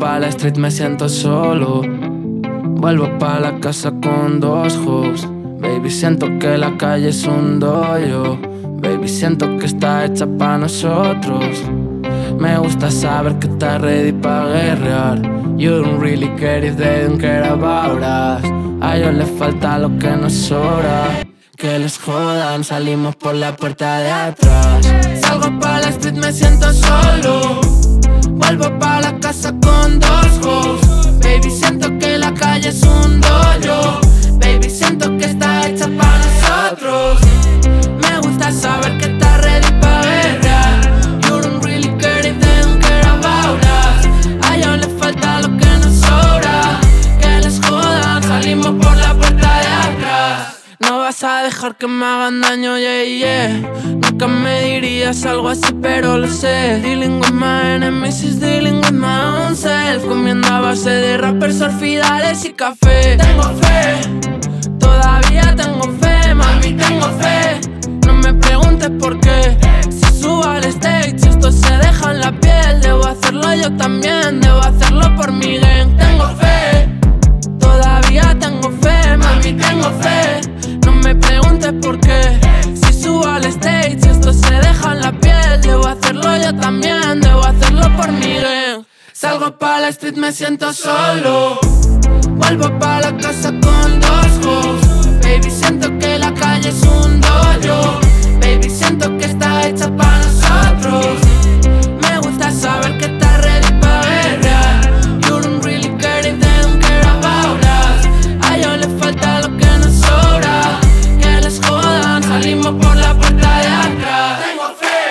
pa' la street, me siento solo. Vuelvo pa' la casa con 2 hoes. Baby, siento que la calle es un dojo. Baby, siento que está hecha pa' nosotros. Me gusta saber que estás ready pa' guerrear. You don't really care if they don't care about us. A ellos les falta lo que nos sobra. Que les jodan, salimos por la puerta de atrás. Salgo pa' la street, me siento solo. Vuelvo pa' la casa con 2 hoes. Baby, siento que la calle es un dojo. Baby, siento que está hecha pa' nosotros. Me gusta saber que estás ready pa' guerrear. You don't really care if they don't care about us. A ellos les falta lo que nos sobra. Que les jodan, salimos por la puerta de atrás. No vas a dejar que me hagan daño, yeah, yeah. Nunca me dirías algo así, pero lo sé. Dealing with my enemies is dealing with my own self. Comiendo a base de rappers, orfidales y café. Tengo fe, todavía tengo fe, mami, tengo fe. No me preguntes por qué. Si subo al stage, si esto se deja en la piel, debo hacerlo yo también, debo hacerlo por mi gang. Tengo fe, todavía tengo fe, mami, tengo fe. No me preguntes por qué. Si subo al stage, si esto se deja en la piel, debo hacerlo yo también, debo hacerlo por mi gang. Salgo pa' la street, me siento solo. Vuelvo pa' la casa con 2 hoes. Baby, siento que la calle es un dojo. Baby, siento que está hecha pa' nosotros. Me gusta saber que estás ready pa' guerrear. You don't really care if they don't care about us. A ellos les falta lo que nos sobra. Que les jodan, salimos por la puerta de atrás. Tengo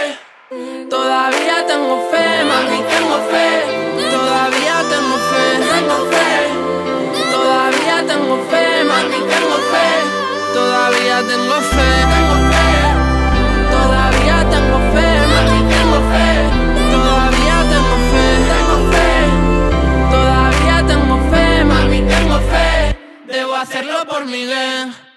fe, todavía tengo fe, mami, tengo fe. Todavía tengo fe, tengo fe. Todavía tengo fe, mami, tengo fe. Todavía tengo fe, tengo fe. Todavía tengo fe, mami, tengo fe. Todavía tengo fe, tengo fe. Todavía tengo fe, mami, tengo fe. Debo hacerlo por mi gang.